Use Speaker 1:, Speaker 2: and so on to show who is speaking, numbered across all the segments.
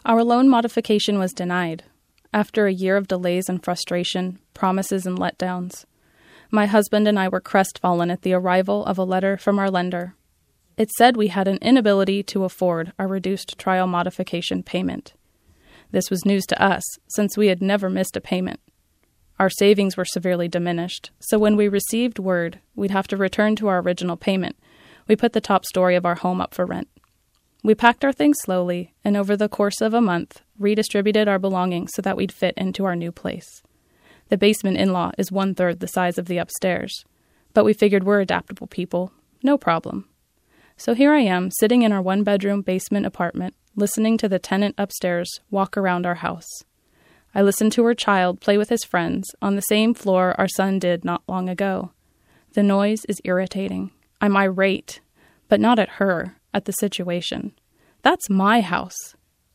Speaker 1: Our loan modification was denied, after a year of delays and frustration, promises and letdowns. My husband and I were crestfallen at the arrival of a letter from our lender. It said we had an inability to afford our reduced trial modification payment. This was news to us, since we had never missed a payment. Our savings were severely diminished, so when we received word we'd have to return to our original payment, we put the top story of our home up for rent. We packed our things slowly, and over the course of a month, redistributed our belongings so that we'd fit into our new place. The basement in-law is 1/3 the size of the upstairs, but we figured we're adaptable people, no problem. So here I am, sitting in our one-bedroom basement apartment, listening to the tenant upstairs walk around our house. I listened to her child play with his friends on the same floor our son did not long ago. The noise is irritating. I'm irate, but not at her, at the situation. That's my house.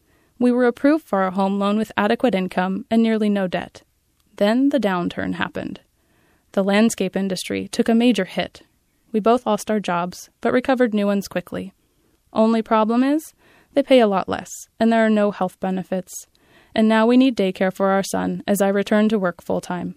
Speaker 1: We were approved for our home loan with adequate income and nearly no debt. Then the downturn happened. The landscape industry took a major hit. We both lost our jobs, but recovered new ones quickly. Only problem is, they pay a lot less, and there are no health benefits. And now we need daycare for our son as I return to work full-time.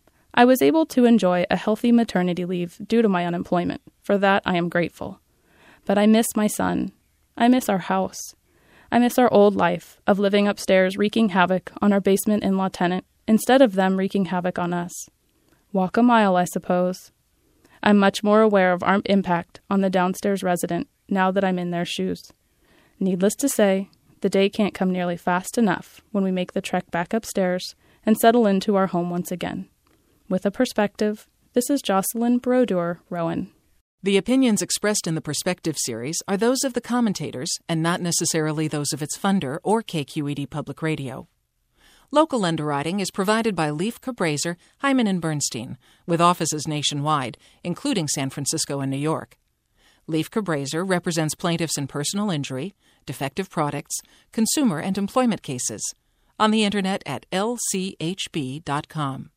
Speaker 1: I was able to enjoy a healthy maternity leave due to my unemployment. For that, I am grateful. But I miss my son. I miss our house. I miss our old life of living upstairs wreaking havoc on our basement in-law tenant instead of them wreaking havoc on us. Walk a mile, I suppose. I'm much more aware of our impact on the downstairs resident now that I'm in their shoes. Needless to say, the day can't come nearly fast enough when we make the trek back upstairs and settle into our home once again. With a perspective, this is Jocelyn Brodeur Rowan.
Speaker 2: The opinions expressed in the Perspective series are those of the commentators and not necessarily those of its funder or KQED Public Radio. Local underwriting is provided by Leif Cabraser, Hyman & Bernstein, with offices nationwide, including San Francisco and New York. Leif Cabraser represents plaintiffs in personal injury, defective products, consumer and employment cases. On the Internet at lchb.com.